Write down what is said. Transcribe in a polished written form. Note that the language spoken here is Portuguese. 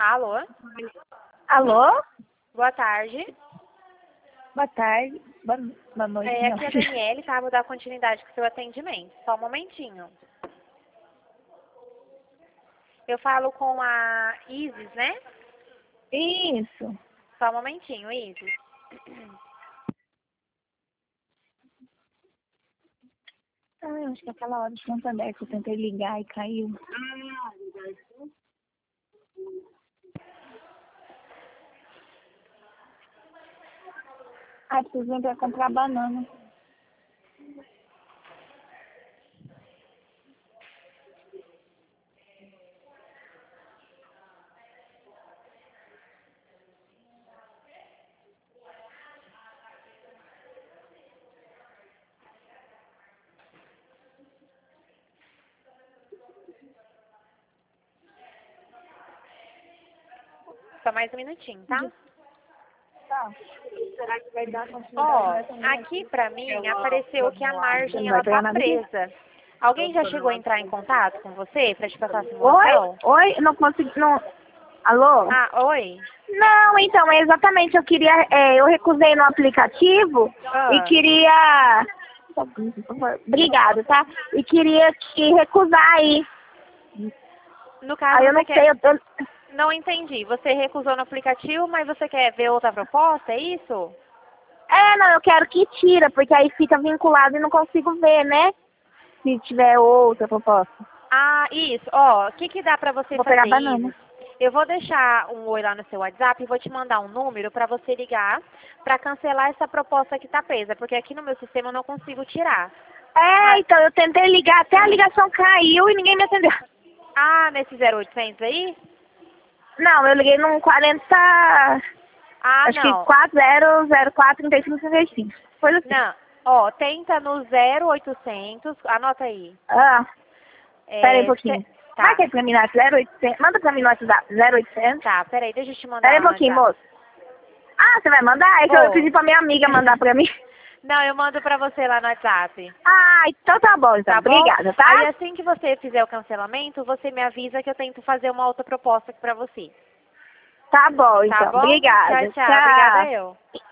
Alô? Alô? Boa tarde. Boa tarde. Boa noite. Aqui é a Daniele, tá? Vou dar continuidade com o seu atendimento. Só um momentinho. Eu falo com a Isis, né? Isso. Só um momentinho, Isis. Acho que aquela hora de Santander que eu tentei ligar e caiu. Preciso vir pra comprar banana. Só mais um minutinho, tá? Tá. Será que vai dar Ó, continuidade? aqui pra mim apareceu que a margem ela tá presa. Alguém já chegou a entrar em contato com você pra te passar a simulação? Oi? Eu não consegui. Não. Alô? Oi? Não, então, exatamente, eu queria, eu recusei no aplicativo e queria, obrigado, tá? E queria te recusar aí. No caso, Aí eu não sei, Não entendi. Você recusou no aplicativo, mas você quer ver outra proposta, é isso? não, eu quero que tira, porque aí fica vinculado e não consigo ver, né? Se tiver outra proposta. Isso. Ó, o que dá pra você Vou fazer, pegar banana. Isis? Eu vou deixar um oi lá no seu WhatsApp e vou te mandar um número pra você ligar pra cancelar essa proposta que tá presa, porque aqui no meu sistema eu não consigo tirar. Então, eu tentei ligar, até a ligação caiu e ninguém me atendeu. Nesse 0800 aí? Não, eu liguei num 40... acho que 4004-3535. Coisa assim. Não. Ó, tenta no 0800, anota aí. Pera aí um pouquinho. Tá. Marca aí pra mim no 0800. Manda pra mim no WhatsApp, 0800. Tá, peraí, deixa eu te mandar. Pera aí um pouquinho, moço. Você vai mandar? É que eu pedi pra minha amiga mandar pra mim. Não, eu mando pra você lá no WhatsApp. Então tá bom, então. Tá bom? Obrigada, tá? Aí assim que você fizer o cancelamento, você me avisa que eu tento fazer uma outra proposta aqui pra você. Tá bom, então. Tá bom? Obrigada. Tchau. Obrigada eu.